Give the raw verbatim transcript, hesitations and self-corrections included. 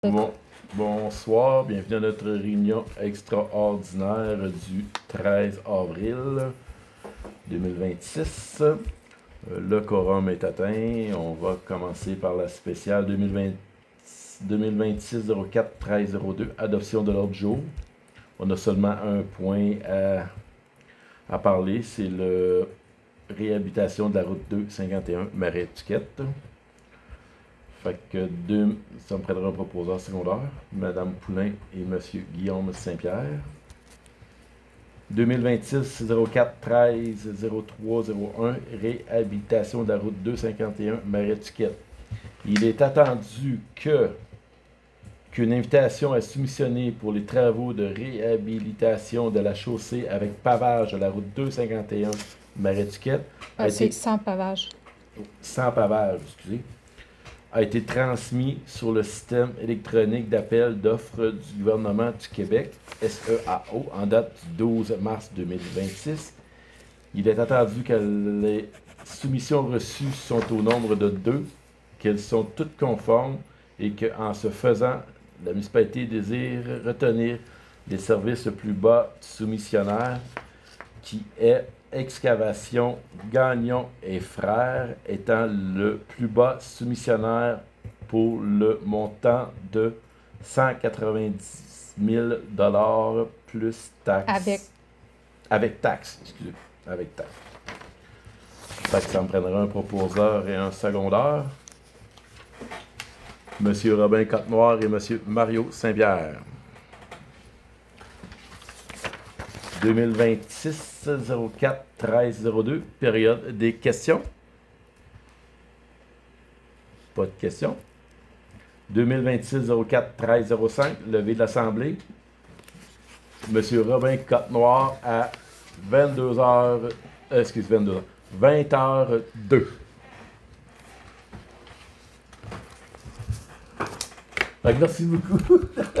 Bon, bonsoir, bienvenue à notre réunion extraordinaire du treize avril deux mille vingt-six. Euh, Le quorum est atteint. On va commencer par la spéciale deux mille vingt-six zéro quatre treize zéro deux, adoption de l'ordre du jour. On a seulement un point à, à parler, c'est la réhabilitation de la route deux cinquante et un Marais-Étiquette. Fait que deux, ça me prendra un proposeur secondaire, Mme Poulain et M. Guillaume Saint-Pierre. deux mille vingt-six zéro quatre treize zéro trois zéro un, réhabilitation de la route deux cinquante et un Marais-Étiquette. Il est attendu que qu'une invitation à soumissionner pour les travaux de réhabilitation de la chaussée avec pavage de la route deux cinquante et un Marais-Étiquette a ah, été... C'est sans pavage. Sans pavage, excusez. A été transmis sur le système électronique d'appel d'offres du gouvernement du Québec, S E A O, en date du douze mars deux mille vingt-six. Il est attendu que les soumissions reçues sont au nombre de deux, qu'elles sont toutes conformes et qu'en ce faisant, la municipalité désire retenir les services le plus bas du soumissionnaire, qui est Excavation Gagnon et Frères, étant le plus bas soumissionnaire pour le montant de cent quatre-vingt-dix mille dollars plus taxes. Avec. Avec taxes, excusez. Avec taxes. Fait que ça me prendra un proposeur et un secondaire. Monsieur Robin Côte-Noire et Monsieur Mario Saint-Pierre. deux mille vingt-six zéro quatre treize zéro deux, période des questions. Pas de questions. deux mille vingt-six zéro quatre treize zéro cinq, levée de l'Assemblée. Monsieur Robin Côte-Noire à vingt-deux heures, euh, excuse, vingt-deux heures, vingt heures deux. Merci beaucoup.